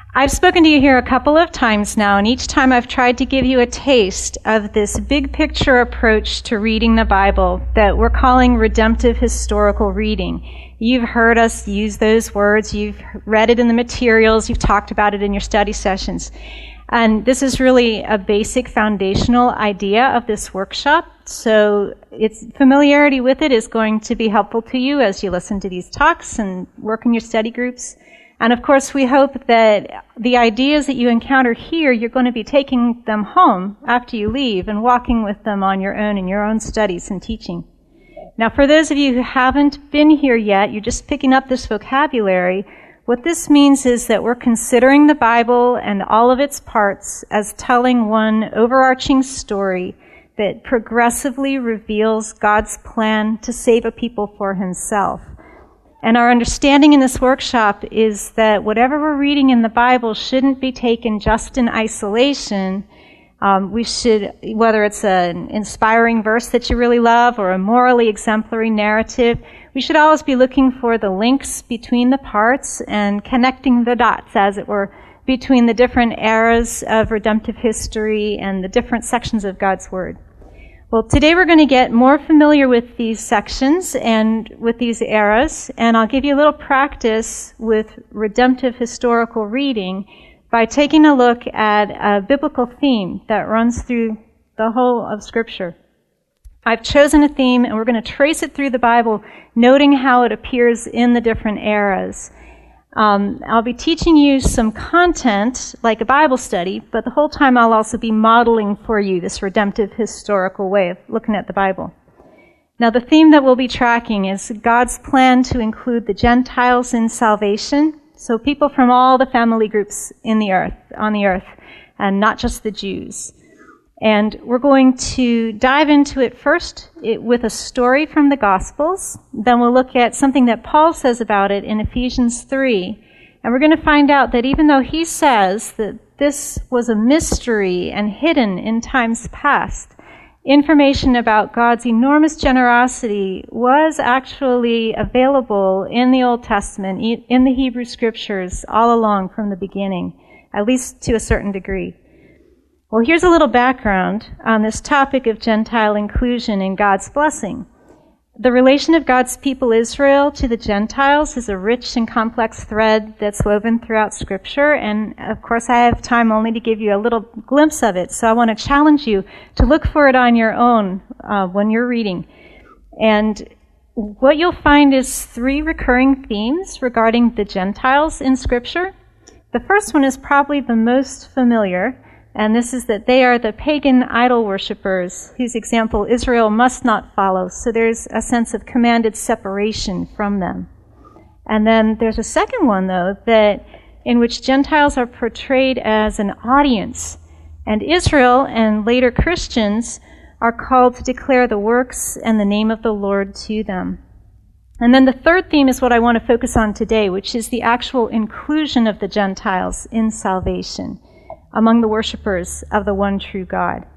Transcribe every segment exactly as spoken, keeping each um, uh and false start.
I've spoken to you here a couple of times now, and each time I've tried to give you a taste of this big picture approach to reading the Bible that we're calling redemptive historical reading. You've heard us use those words, you've read it in the materials, you've talked about it in your study sessions. And this is really a basic foundational idea of this workshop, so its familiarity with it is going to be helpful to you as you listen to these talks and work in your study groups. And of course, we hope that the ideas that you encounter here, you're going to be taking them home after you leave and walking with them on your own in your own studies and teaching. Now, for those of you who haven't been here yet, you're just picking up this vocabulary. What this means is that we're considering the Bible and all of its parts as telling one overarching story that progressively reveals God's plan to save a people for himself. And our understanding in this workshop is that whatever we're reading in the Bible shouldn't be taken just in isolation. Um, we should, whether it's an inspiring verse that you really love or a morally exemplary narrative, we should always be looking for the links between the parts and connecting the dots, as it were, between the different eras of redemptive history and the different sections of God's Word. Well, today we're going to get more familiar with these sections and with these eras, and I'll give you a little practice with redemptive historical reading by taking a look at a biblical theme that runs through the whole of Scripture. I've chosen a theme, and we're going to trace it through the Bible, noting how it appears in the different eras. Um, I'll be teaching you some content, like a Bible study, but the whole time I'll also be modeling for you this redemptive historical way of looking at the Bible. Now, the theme that we'll be tracking is God's plan to include the Gentiles in salvation, so people from all the family groups in the earth, on the earth, and not just the Jews. And we're going to dive into it first it, with a story from the Gospels. Then we'll look at something that Paul says about it in Ephesians three. And we're going to find out that even though he says that this was a mystery and hidden in times past, information about God's enormous generosity was actually available in the Old Testament, in the Hebrew Scriptures, all along from the beginning, at least to a certain degree. Well, here's a little background on this topic of Gentile inclusion in God's blessing. The relation of God's people Israel to the Gentiles is a rich and complex thread that's woven throughout Scripture, and of course I have time only to give you a little glimpse of it, so I want to challenge you to look for it on your own uh, when you're reading. And what you'll find is three recurring themes regarding the Gentiles in Scripture. The first one is probably the most familiar, and this is that they are the pagan idol worshippers whose example Israel must not follow. So there's a sense of commanded separation from them. And then there's a second one, though, that in which Gentiles are portrayed as an audience, and Israel and later Christians are called to declare the works and the name of the Lord to them. And then the third theme is what I want to focus on today, which is the actual inclusion of the Gentiles in salvation among the worshipers of the one true God.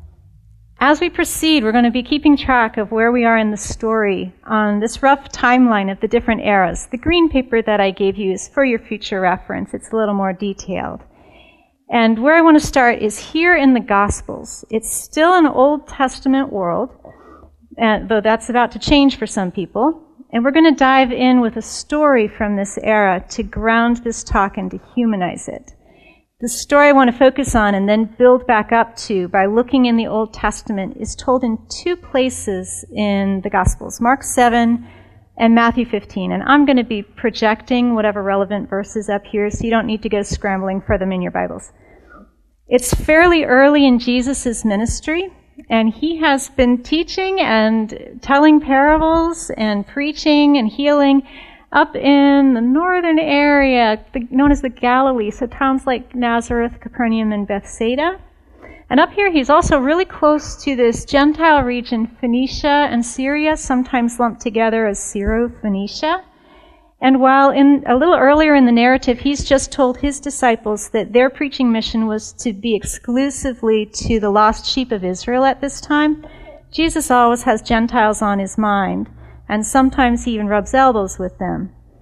As we proceed, we're going to be keeping track of where we are in the story on this rough timeline of the different eras. The green paper that I gave you is for your future reference. It's a little more detailed. And where I want to start is here in the Gospels. It's still an Old Testament world, and, though that's about to change for some people. And we're going to dive in with a story from this era to ground this talk and to humanize it. The story I want to focus on and then build back up to by looking in the Old Testament is told in two places in the Gospels, Mark seven and Matthew fifteen. And I'm going to be projecting whatever relevant verses up here, so you don't need to go scrambling for them in your Bibles. It's fairly early in Jesus' ministry, and he has been teaching and telling parables and preaching and healing up in the northern area, the, known as the Galilee, so towns like Nazareth, Capernaum, and Bethsaida. And up here, he's also really close to this Gentile region, Phoenicia and Syria, sometimes lumped together as Syro-Phoenicia. And while in a little earlier in the narrative, he's just told his disciples that their preaching mission was to be exclusively to the lost sheep of Israel at this time, Jesus always has Gentiles on his mind, and sometimes he even rubs elbows with them.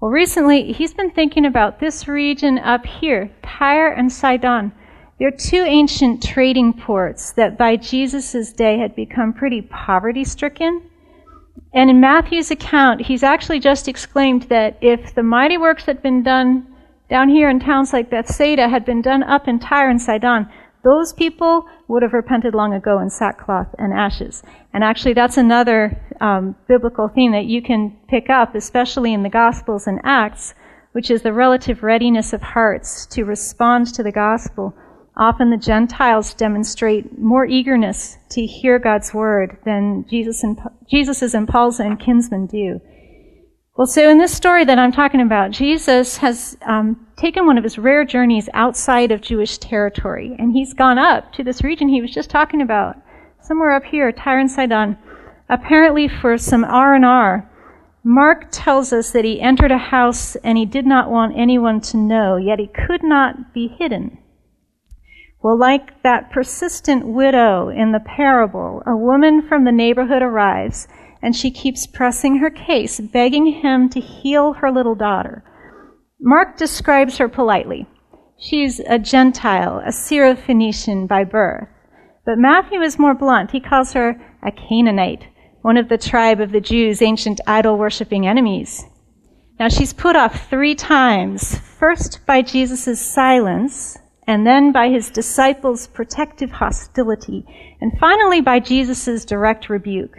Well, recently, he's been thinking about this region up here, Tyre and Sidon. They're two ancient trading ports that by Jesus' day had become pretty poverty-stricken. And in Matthew's account, he's actually just exclaimed that if the mighty works had been done down here in towns like Bethsaida had been done up in Tyre and Sidon, those people would have repented long ago in sackcloth and ashes. And actually, that's another um, biblical theme that you can pick up, especially in the Gospels and Acts, which is the relative readiness of hearts to respond to the gospel. Often the Gentiles demonstrate more eagerness to hear God's word than Jesus and Jesus's and Paul's and kinsmen do. Well, so in this story that I'm talking about, Jesus has um, taken one of his rare journeys outside of Jewish territory, and he's gone up to this region he was just talking about, somewhere up here, Tyre and Sidon, apparently for some R and R. Mark tells us that he entered a house and he did not want anyone to know, yet he could not be hidden. Well, like that persistent widow in the parable, a woman from the neighborhood arrives, and she keeps pressing her case, begging him to heal her little daughter. Mark describes her politely. She's a Gentile, a Syrophoenician by birth. But Matthew is more blunt. He calls her a Canaanite, one of the tribe of the Jews' ancient idol-worshipping enemies. Now, she's put off three times, first by Jesus' silence, and then by his disciples' protective hostility, and finally by Jesus' direct rebuke.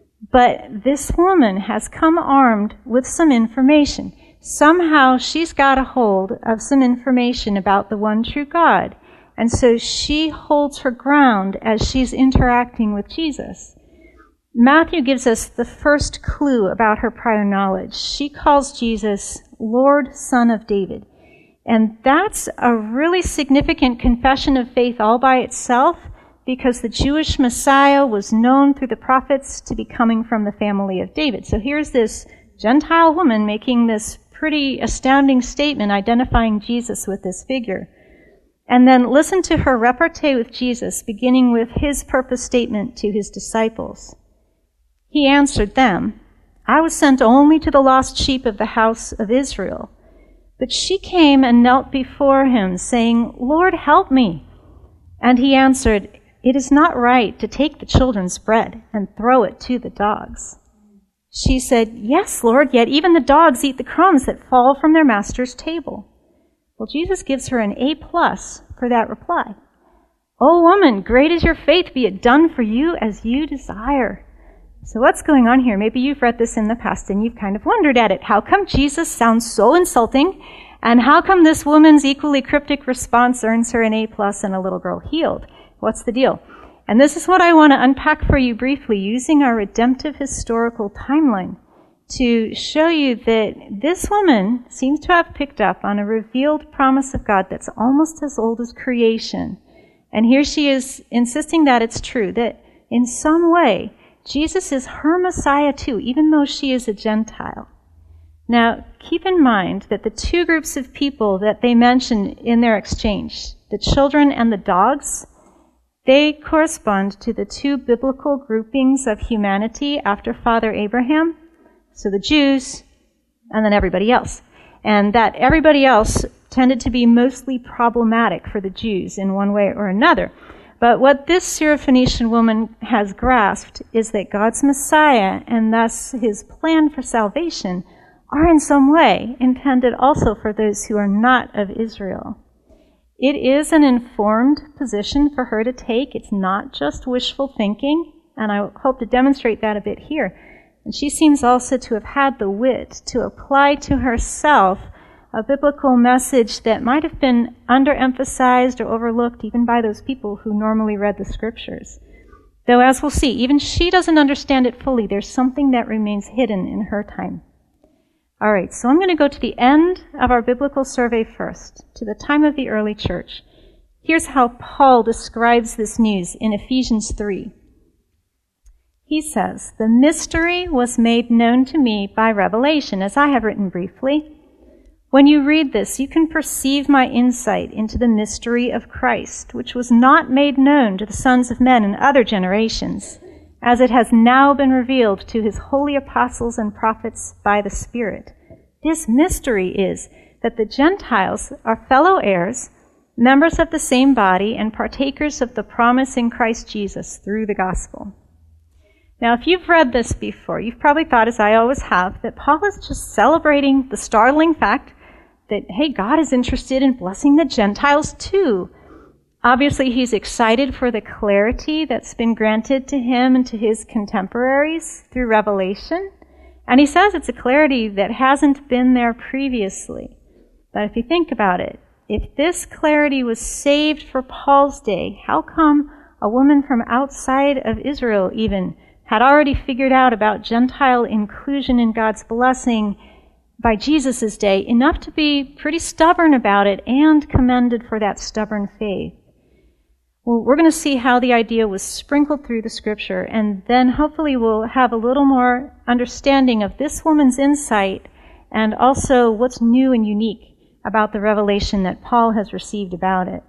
But this woman has come armed with some information. Somehow she's got a hold of some information about the one true God, and so she holds her ground as she's interacting with Jesus. Matthew gives us the first clue about her prior knowledge. She calls Jesus Lord, Son of David. And that's a really significant confession of faith all by itself, because the Jewish Messiah was known through the prophets to be coming from the family of David. So here's this Gentile woman making this pretty astounding statement identifying Jesus with this figure. And then listen to her repartee with Jesus, beginning with his purpose statement to his disciples. He answered them, I was sent only to the lost sheep of the house of Israel. But she came and knelt before him, saying, Lord, help me. And he answered, It is not right to take the children's bread and throw it to the dogs. She said, Yes, Lord, yet even the dogs eat the crumbs that fall from their master's table. Well, Jesus gives her an A plus for that reply. O woman, great is your faith, be it done for you as you desire. So what's going on here? Maybe you've read this in the past and you've kind of wondered at it. How come Jesus sounds so insulting? And how come this woman's equally cryptic response earns her an A plus and a little girl healed? What's the deal? And this is what I want to unpack for you briefly, using our redemptive historical timeline to show you that this woman seems to have picked up on a revealed promise of God that's almost as old as creation. And here she is insisting that it's true, that in some way, Jesus is her Messiah too, even though she is a Gentile. Now, keep in mind that the two groups of people that they mention in their exchange, the children and the dogs, they correspond to the two biblical groupings of humanity after Father Abraham. So the Jews and then everybody else. And that everybody else tended to be mostly problematic for the Jews in one way or another. But what this Syrophoenician woman has grasped is that God's Messiah, and thus his plan for salvation, are in some way intended also for those who are not of Israel. It is an informed position for her to take. It's not just wishful thinking, and I hope to demonstrate that a bit here. And she seems also to have had the wit to apply to herself a biblical message that might have been underemphasized or overlooked even by those people who normally read the scriptures. Though, as we'll see, even she doesn't understand it fully. There's something that remains hidden in her time. All right, so I'm going to go to the end of our biblical survey first, to the time of the early church. Here's how Paul describes this news in Ephesians three. He says, "The mystery was made known to me by revelation, as I have written briefly. When you read this, you can perceive my insight into the mystery of Christ, which was not made known to the sons of men in other generations, as it has now been revealed to his holy apostles and prophets by the Spirit. This mystery is that the Gentiles are fellow heirs, members of the same body, and partakers of the promise in Christ Jesus through the gospel. Now, if you've read this before, you've probably thought, as I always have, that Paul is just celebrating the startling fact that, hey, God is interested in blessing the Gentiles too. Obviously, he's excited for the clarity that's been granted to him and to his contemporaries through Revelation. And he says it's a clarity that hasn't been there previously. But if you think about it, if this clarity was saved for Paul's day, how come a woman from outside of Israel even had already figured out about Gentile inclusion in God's blessing by Jesus' day, enough to be pretty stubborn about it and commended for that stubborn faith? Well, we're going to see how the idea was sprinkled through the scripture, and then hopefully we'll have a little more understanding of this woman's insight and also what's new and unique about the revelation that Paul has received about it.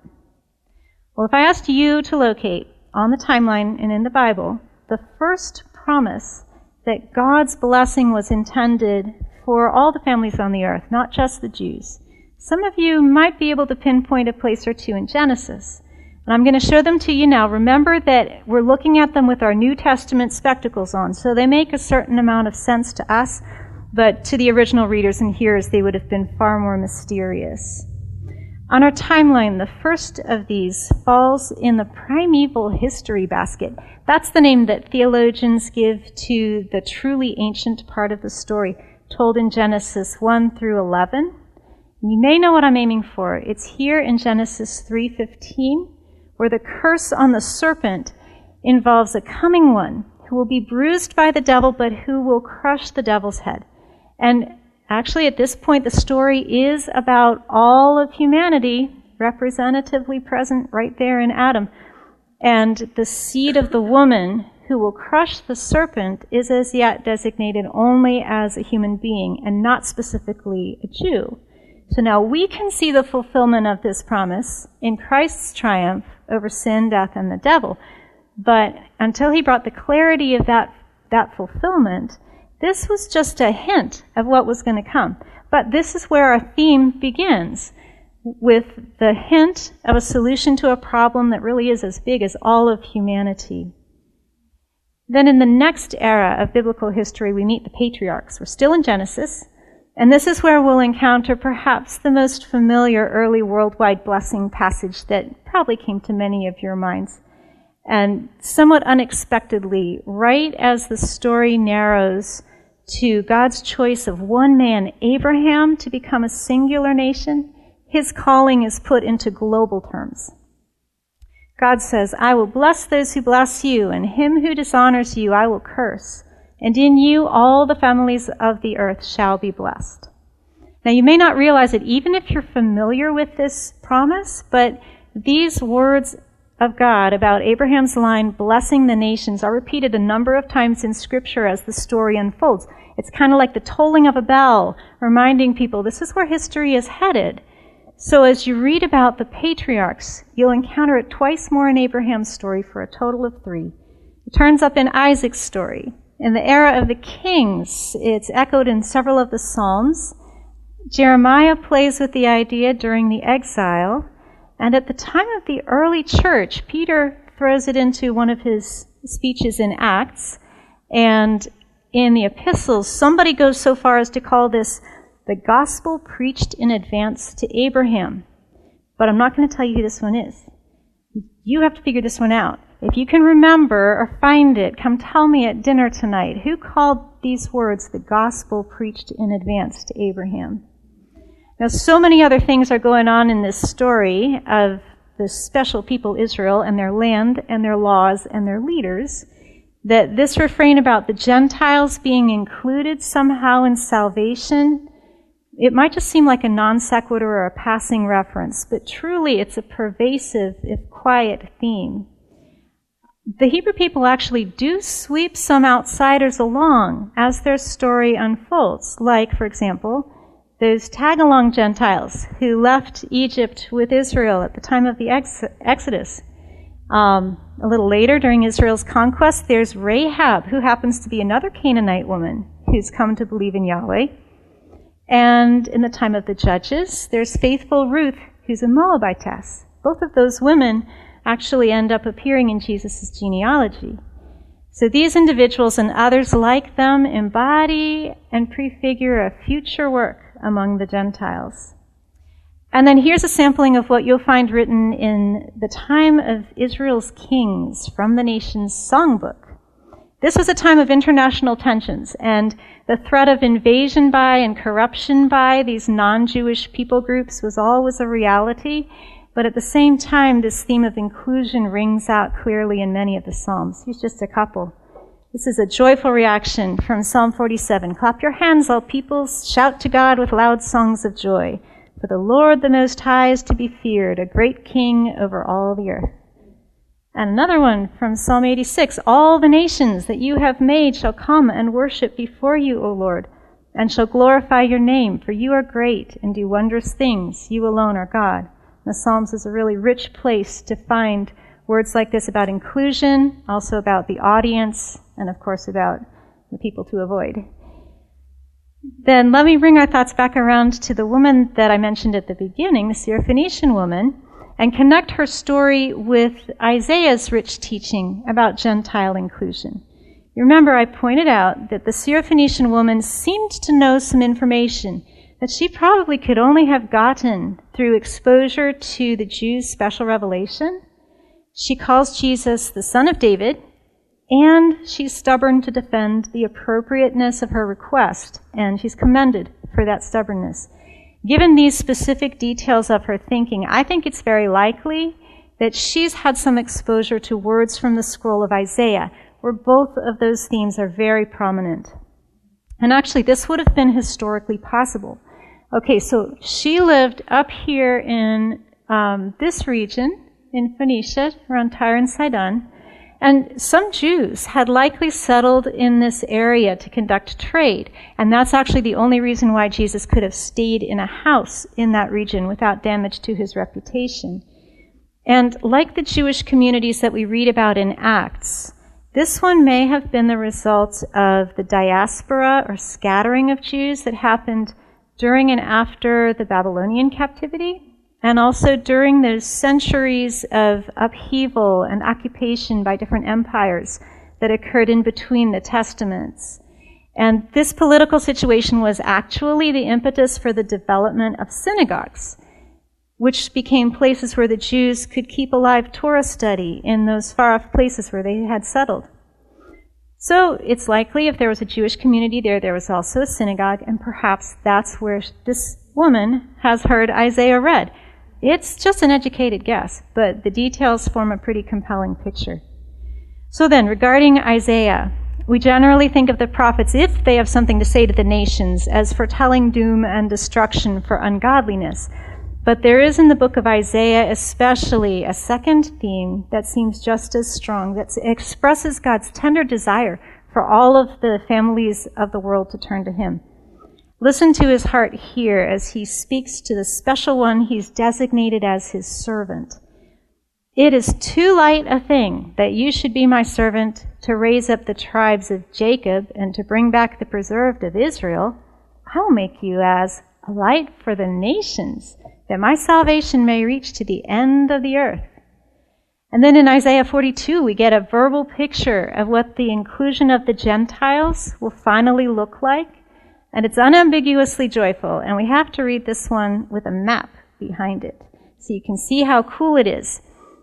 Well, if I asked you to locate on the timeline and in the Bible the first promise that God's blessing was intended for all the families on the earth, not just the Jews, some of you might be able to pinpoint a place or two in Genesis. And I'm going to show them to you now. Remember that we're looking at them with our New Testament spectacles on, so they make a certain amount of sense to us, but to the original readers and hearers, they would have been far more mysterious. On our timeline, the first of these falls in the primeval history basket. That's the name that theologians give to the truly ancient part of the story, told in Genesis one through eleven. You may know what I'm aiming for. It's here in Genesis three fifteen, where the curse on the serpent involves a coming one who will be bruised by the devil, but who will crush the devil's head. And actually, at this point, the story is about all of humanity, representatively present right there in Adam. And the seed of the woman who will crush the serpent is as yet designated only as a human being and not specifically a Jew. So now we can see the fulfillment of this promise in Christ's triumph over sin, death, and the devil. But until he brought the clarity of that, that fulfillment, this was just a hint of what was going to come. But this is where our theme begins, with the hint of a solution to a problem that really is as big as all of humanity. Then in the next era of biblical history, we meet the patriarchs. We're still in Genesis. And this is where we'll encounter perhaps the most familiar early worldwide blessing passage that probably came to many of your minds. And somewhat unexpectedly, right as the story narrows to God's choice of one man, Abraham, to become a singular nation, his calling is put into global terms. God says, "I will bless those who bless you, and him who dishonors you I will curse. And in you all the families of the earth shall be blessed." Now you may not realize it even if you're familiar with this promise, but these words of God about Abraham's line blessing the nations are repeated a number of times in Scripture as the story unfolds. It's kind of like the tolling of a bell, reminding people this is where history is headed. So as you read about the patriarchs, you'll encounter it twice more in Abraham's story for a total of three. It turns up in Isaac's story. In the era of the kings, it's echoed in several of the Psalms. Jeremiah plays with the idea during the exile. And at the time of the early church, Peter throws it into one of his speeches in Acts. And in the epistles, somebody goes so far as to call this the gospel preached in advance to Abraham. But I'm not going to tell you who this one is. You have to figure this one out. If you can remember or find it, come tell me at dinner tonight. Who called these words the gospel preached in advance to Abraham? Now, so many other things are going on in this story of this special people, Israel, and their land and their laws and their leaders, that this refrain about the Gentiles being included somehow in salvation, it might just seem like a non sequitur or a passing reference, but truly it's a pervasive, if quiet, theme. The Hebrew people actually do sweep some outsiders along as their story unfolds, like, for example, those tag-along Gentiles who left Egypt with Israel at the time of the ex- Exodus. Um, a little later, during Israel's conquest, there's Rahab, who happens to be another Canaanite woman who's come to believe in Yahweh. And in the time of the judges, there's faithful Ruth, who's a Moabitess. Both of those women actually end up appearing in Jesus' genealogy. So these individuals and others like them embody and prefigure a future work among the Gentiles. And then here's a sampling of what you'll find written in the time of Israel's kings from the nation's songbook. This was a time of international tensions, and the threat of invasion by and corruption by these non-Jewish people groups was always a reality. But at the same time, this theme of inclusion rings out clearly in many of the Psalms. Here's just a couple. This is a joyful reaction from Psalm forty-seven. Clap your hands, all peoples. Shout to God with loud songs of joy. For the Lord the Most High is to be feared, a great king over all the earth. And another one from Psalm eighty-six. All the nations that you have made shall come and worship before you, O Lord, and shall glorify your name, for you are great and do wondrous things. You alone are God. The Psalms is a really rich place to find words like this about inclusion, also about the audience, and of course about the people to avoid. Then let me bring our thoughts back around to the woman that I mentioned at the beginning, the Syrophoenician woman, and connect her story with Isaiah's rich teaching about Gentile inclusion. You remember I pointed out that the Syrophoenician woman seemed to know some information that she probably could only have gotten through exposure to the Jews' special revelation. She calls Jesus the Son of David, and she's stubborn to defend the appropriateness of her request, and she's commended for that stubbornness. Given these specific details of her thinking, I think it's very likely that she's had some exposure to words from the scroll of Isaiah, where both of those themes are very prominent. And actually, this would have been historically possible. Okay, so she lived up here in um, this region, in Phoenicia, around Tyre and Sidon, and some Jews had likely settled in this area to conduct trade, and that's actually the only reason why Jesus could have stayed in a house in that region without damage to his reputation. And like the Jewish communities that we read about in Acts, this one may have been the result of the diaspora or scattering of Jews that happened during and after the Babylonian captivity, and also during those centuries of upheaval and occupation by different empires that occurred in between the Testaments. And this political situation was actually the impetus for the development of synagogues, which became places where the Jews could keep alive Torah study in those far-off places where they had settled. So it's likely if there was a Jewish community there, there was also a synagogue, and perhaps that's where this woman has heard Isaiah read. It's just an educated guess, but the details form a pretty compelling picture. So then, regarding Isaiah, we generally think of the prophets, if they have something to say to the nations, as foretelling doom and destruction for ungodliness. But there is in the book of Isaiah especially a second theme that seems just as strong, that expresses God's tender desire for all of the families of the world to turn to him. Listen to his heart here as he speaks to the special one he's designated as his servant. It is too light a thing that you should be my servant to raise up the tribes of Jacob and to bring back the preserved of Israel. I will make you as a light for the nations, that my salvation may reach to the end of the earth. And then in Isaiah forty-two, we get a verbal picture of what the inclusion of the Gentiles will finally look like. And it's unambiguously joyful. And we have to read this one with a map behind it, so you can see how cool it is.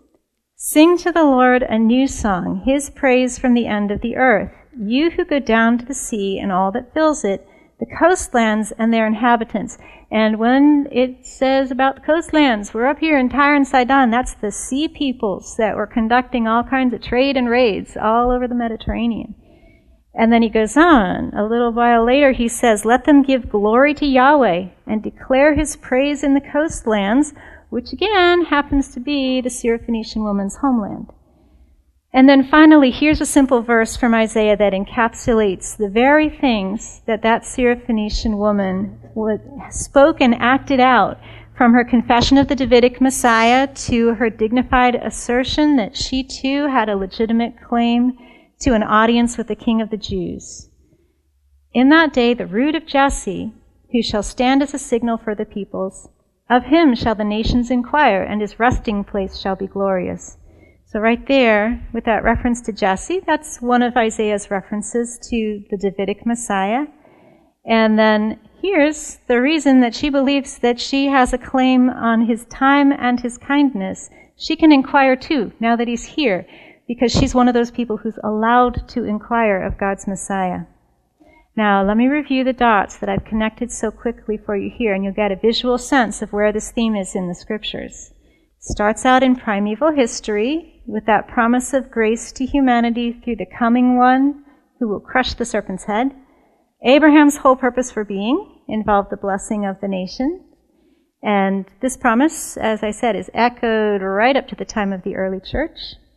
Sing to the Lord a new song, his praise from the end of the earth. You who go down to the sea and all that fills it, the coastlands and their inhabitants. And when it says about the coastlands, we're up here in Tyre and Sidon. That's the sea peoples that were conducting all kinds of trade and raids all over the Mediterranean. And then he goes on. A little while later he says, let them give glory to Yahweh and declare his praise in the coastlands, which again happens to be the Syrophoenician woman's homeland. And then finally, here's a simple verse from Isaiah that encapsulates the very things that that Syrophoenician woman spoke and acted out, from her confession of the Davidic Messiah to her dignified assertion that she too had a legitimate claim to an audience with the King of the Jews. In that day, the root of Jesse who shall stand as a signal for the peoples. Of him shall the nations inquire, and his resting place shall be glorious. So right there, with that reference to Jesse, that's one of Isaiah's references to the Davidic Messiah. And then here's the reason that she believes that she has a claim on his time and his kindness. She can inquire too, now that he's here, because she's one of those people who's allowed to inquire of God's Messiah. Now, let me review the dots that I've connected so quickly for you here, and you'll get a visual sense of where this theme is in the scriptures. It starts out in primeval history with that promise of grace to humanity through the coming one who will crush the serpent's head. Abraham's whole purpose for being involved the blessing of the nation. And this promise, as I said, is echoed right up to the time of the early church.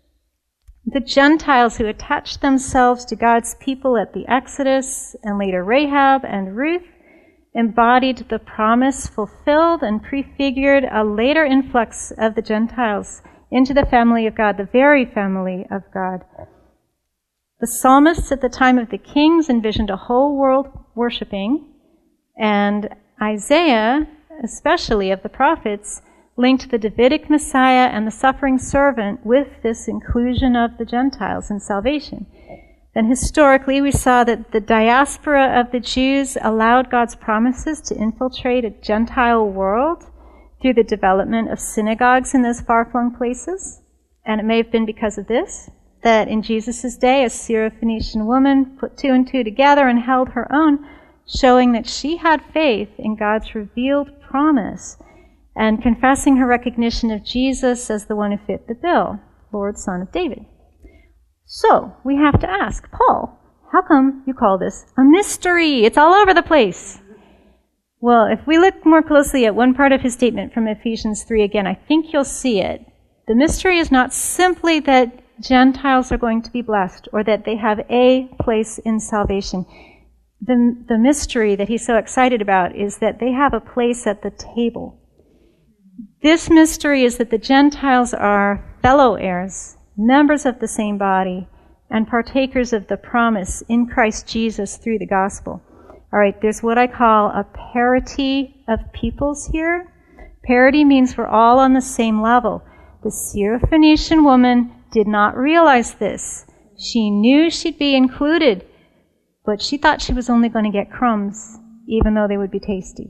The Gentiles who attached themselves to God's people at the Exodus, and later Rahab and Ruth, embodied the promise fulfilled and prefigured a later influx of the Gentiles into the family of God, the very family of God. The psalmists at the time of the kings envisioned a whole world worshiping, and Isaiah, especially of the prophets, linked the Davidic Messiah and the suffering servant with this inclusion of the Gentiles in salvation. Then historically, we saw that the diaspora of the Jews allowed God's promises to infiltrate a Gentile world through the development of synagogues in those far-flung places. And it may have been because of this that in Jesus' day, a Syrophoenician woman put two and two together and held her own, showing that she had faith in God's revealed promise and confessing her recognition of Jesus as the one who fit the bill, Lord, Son of David. So, we have to ask, Paul, how come you call this a mystery? It's all over the place. Well, if we look more closely at one part of his statement from Ephesians three again, I think you'll see it. The mystery is not simply that Gentiles are going to be blessed or that they have a place in salvation. The, the mystery that he's so excited about is that they have a place at the table. This mystery is that the Gentiles are fellow heirs, members of the same body, and partakers of the promise in Christ Jesus through the gospel. All right, there's what I call a parity of peoples here. Parity means we're all on the same level. The Syrophoenician woman did not realize this. She knew she'd be included, but she thought she was only going to get crumbs, even though they would be tasty.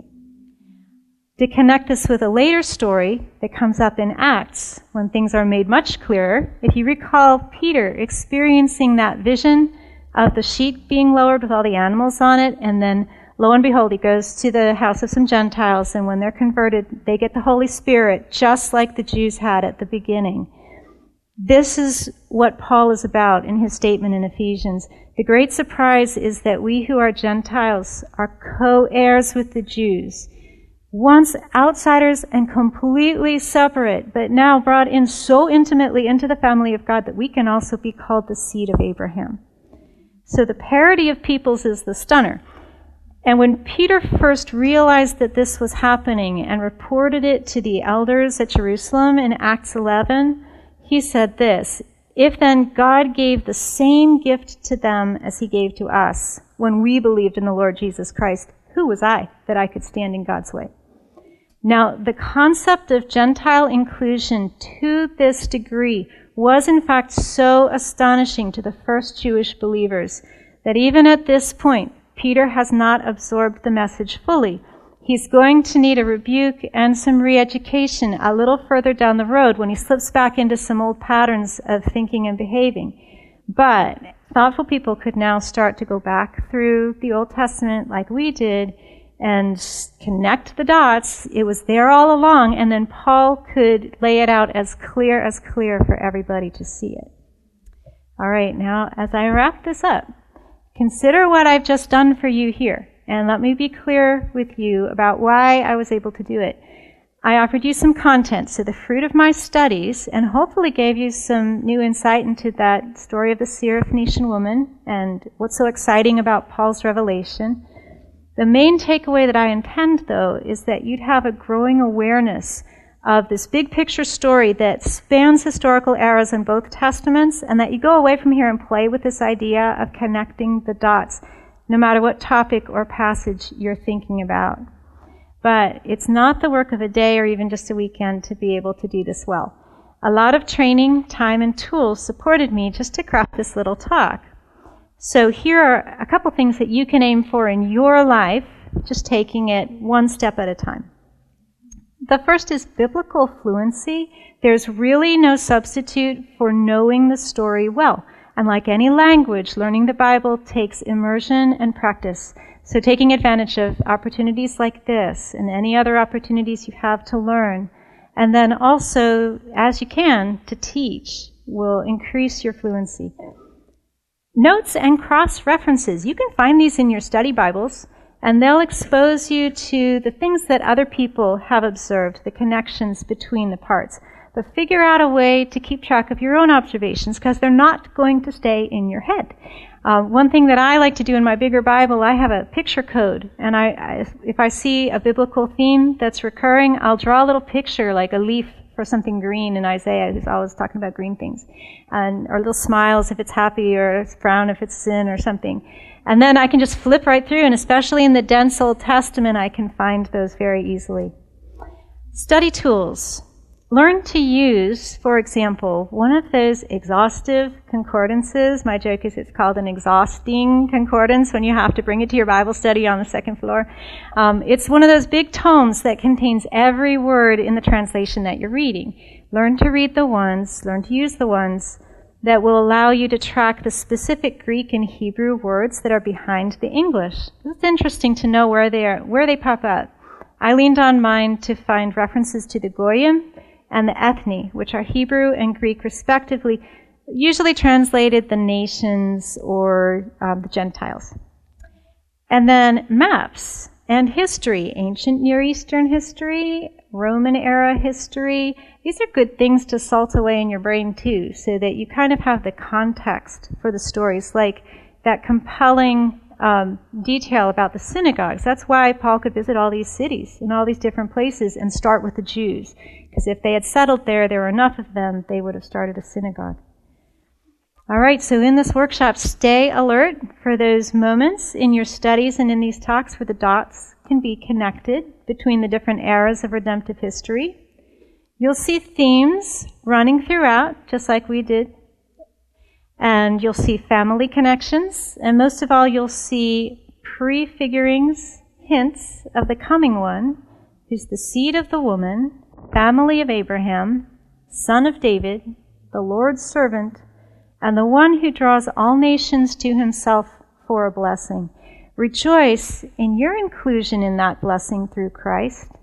To connect this with a later story that comes up in Acts, when things are made much clearer, if you recall Peter experiencing that vision of the sheet being lowered with all the animals on it, and then lo and behold, he goes to the house of some Gentiles, and when they're converted, they get the Holy Spirit, just like the Jews had at the beginning. This is what Paul is about in his statement in Ephesians. The great surprise is that we who are Gentiles are co-heirs with the Jews, once outsiders and completely separate, but now brought in so intimately into the family of God that we can also be called the seed of Abraham. So the parity of peoples is the stunner. And when Peter first realized that this was happening and reported it to the elders at Jerusalem in Acts eleven, he said this, "If then God gave the same gift to them as he gave to us when we believed in the Lord Jesus Christ, who was I that I could stand in God's way?" Now, the concept of Gentile inclusion to this degree was in fact so astonishing to the first Jewish believers that even at this point, Peter has not absorbed the message fully. He's going to need a rebuke and some re-education a little further down the road when he slips back into some old patterns of thinking and behaving. But thoughtful people could now start to go back through the Old Testament like we did and connect the dots. It was there all along, and then Paul could lay it out as clear as clear for everybody to see it. All right, now as I wrap this up, consider what I've just done for you here, and let me be clear with you about why I was able to do it. I offered you some content, so the fruit of my studies, and hopefully gave you some new insight into that story of the Syrophoenician woman and what's so exciting about Paul's revelation. The main takeaway that I intend, though, is that you'd have a growing awareness of this big picture story that spans historical eras in both Testaments, and that you go away from here and play with this idea of connecting the dots. no matter what topic or passage you're thinking about. But it's not the work of a day or even just a weekend to be able to do this well. A lot of training, time, and tools supported me just to craft this little talk. So here are a couple things that you can aim for in your life, just taking it one step at a time. The first is biblical fluency. There's really no substitute for knowing the story well. And like any language, learning the Bible takes immersion and practice. So taking advantage of opportunities like this and any other opportunities you have to learn, and then also, as you can, to teach, will increase your fluency. Notes and cross-references. You can find these in your study Bibles, and they'll expose you to the things that other people have observed, the connections between the parts. But figure out a way to keep track of your own observations, because they're not going to stay in your head. Uh, one thing that I like to do in my bigger Bible, I have a picture code, and I, I, if I see a biblical theme that's recurring, I'll draw a little picture, like a leaf for something green in Isaiah, who's always talking about green things, and or little smiles if it's happy, or a frown if it's sin, or something. And then I can just flip right through, and especially in the dense Old Testament, I can find those very easily. Study tools. Learn to use, for example, one of those exhaustive concordances. My joke is it's called an exhausting concordance when you have to bring it to your Bible study on the second floor. Um, it's one of those big tomes that contains every word in the translation that you're reading. Learn to read the ones, learn to use the ones that will allow you to track the specific Greek and Hebrew words that are behind the English. It's interesting to know where they are, where they pop up. I leaned on mine to find references to the Goyim and the ethne, which are Hebrew and Greek respectively, usually translated the nations or um, the Gentiles. And then maps and history, ancient Near Eastern history, Roman era history. These are good things to salt away in your brain too, so that you kind of have the context for the stories, like that compelling Um, detail about the synagogues. That's why Paul could visit all these cities and all these different places and start with the Jews. Because if they had settled there, there were enough of them, they would have started a synagogue. All right, so in this workshop, stay alert for those moments in your studies and in these talks where the dots can be connected between the different eras of redemptive history. You'll see themes running throughout, just like we did. And you'll see family connections, and most of all, you'll see prefigurings, hints of the coming one, who's the seed of the woman, family of Abraham, son of David, the Lord's servant, and the one who draws all nations to himself for a blessing. Rejoice in your inclusion in that blessing through Christ.